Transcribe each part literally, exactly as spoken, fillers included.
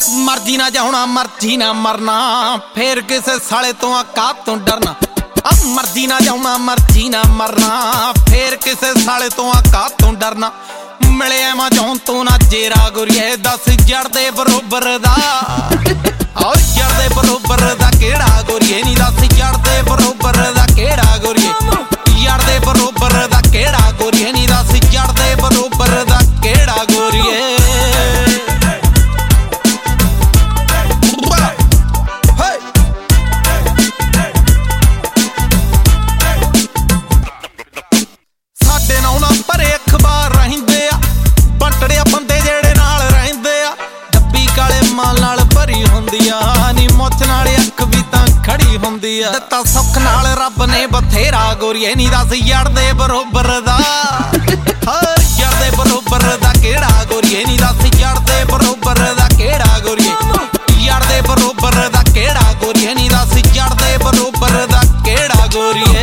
मर्जी ना जाना मर्जी ना मरना, फिर किसे साले तो औकात तो डरना। अब मर्जी ना जाना मर्जी ना मरना, फिर किसे साले तो औकात तो डरना। मिले मैं जाऊं तो ना जेरा गुरिए, दस जड़ दे बरोबर दा और जड़ दे बरोबर दा केड़ा गुरिए नी, दस जड़ दे बरोबर दा केड़ा गुरिए, जड़ दे बरोबर दा केड़ा गुरिए नी, दस जड़ दे बरोबर दा केड़ा गुरिए। ਦਿੱਤਾ ਸੁੱਖ ਨਾਲ ਰੱਬ ਨੇ ਬਥੇਰਾ ਗੋਰੀਏ ਨੀ, ਦਸ ਯਾਰ ਦੇ ਬਰੋਬਰ ਦਾ ਹਰ ਯਾਰ ਦੇ ਬਰੋਬਰ ਦਾ ਕਿਹੜਾ ਗੋਰੀਏ ਨੀ, ਦਸ ਯਾਰ ਦੇ ਬਰੋਬਰ ਦਾ ਕਿਹੜਾ ਗੋਰੀਏ, ਯਾਰ ਦੇ ਬਰੋਬਰ ਦਾ ਕਿਹੜਾ ਗੋਰੀਏ ਨੀ, ਦਸ ਯਾਰ ਦੇ ਬਰੋਬਰ ਦਾ ਕਿਹੜਾ ਗੋਰੀਏ।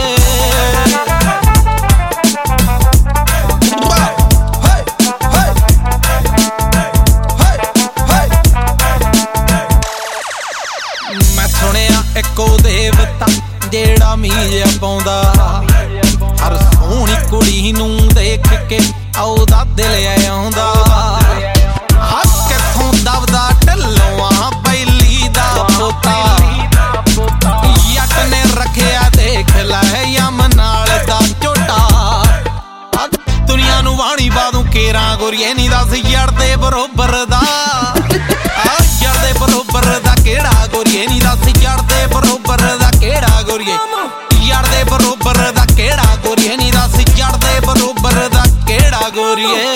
ਮੈਂ ਸੁਣਿਆ ਇੱਕੋ ਦੇਵਤਾ ਜਿਹੜਾ ਮੀਂਹ ਪਾਉਂਦਾ, ਹਰ ਸੋਹਣੀ ਕੁੜੀ ਨੂੰ ਦੇਖ ਕੇ ਉਹਦਾ ਦਿਲ ਆਉਂਦਾ। ਹੱਥ ਕਿੱਥੋਂ ਦਬਦਾ ਢੱਲੋਂ ਬੈਲੀ ਦਾ ਪੋਤਾ, ਜੱਟ ਨੇ ਰੱਖਿਆ ਦੇਖ ਲੈ ਯਮ ਨਾਲ ਦਾ ਝੋਟਾ। ਦੁਨੀਆ ਨੂੰ ਵਾਣੀ ਬਾਦੂ ਕੇਰਾਂ ਗੋਰੀਏ ਨੀ, ਦਸ ਯਾਰ ਦੇ ਬਰੋਬਰ ਦਾ ਯਾਰ ਦੇ ਬਰੋਬਰ ਦਾ ਕਿਹੜਾ ਗੋਰੀਏ ਨੀ, ਦਸ ਯਾਰ ਦੇ ਬਰੋਬਰ ਦਾ ਕਿਹੜਾ ਗੋਰੀਏ, ਯਾਰ ਦੇ ਬਰੋਬਰ ਦਾ ਕਿਹੜਾ ਗੋਰੀਏ ਨੀ, ਦਸ ਯਾਰ ਦੇ ਬਰੋਬਰ ਦਾ ਕਿਹੜਾ ਗੋਰੀਏ।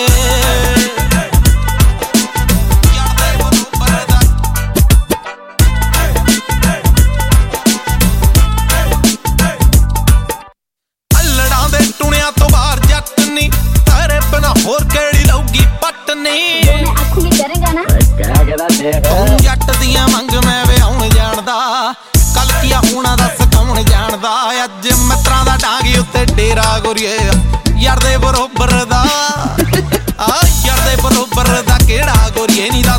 ਅਲੜਾਂ ਦੇ ਟੁਣਿਆਂ ਤੋਂ ਬਾਹਰ ਜੱਟ ਨੀ, ਤੇਰੇ ਬਿਨਾ ਹੋਰ ਕਿਹੜੀ ਲਊਗੀ ਪੱਟ ਨੀ। ਤੂੰ ਜੱਟ ਦੀਆਂ ਮੰਗ ਮੈਂ ਵਿਆਹੁਣ ਜਾਣਦਾ, ਕੱਲ ਕੀਆ ਹੋਣਾ ਦੱਸ ਕੌਣ ਜਾਣਦਾ। ਅੱਜ ਮਿੱਤਰਾਂ ਦਾ ਡਾਂਗੀ ਉੱਤੇ ਡੇਰਾ ਗੋਰੀਏ, ਯਾਰ ਦੇ ਬਰੋਬਰ ਦਾ ਆ ਯਾਰ ਦੇ ਬਰੋਬਰ ਦਾ ਕਿਹੜਾ ਗੋਰੀਏ ਨੀ।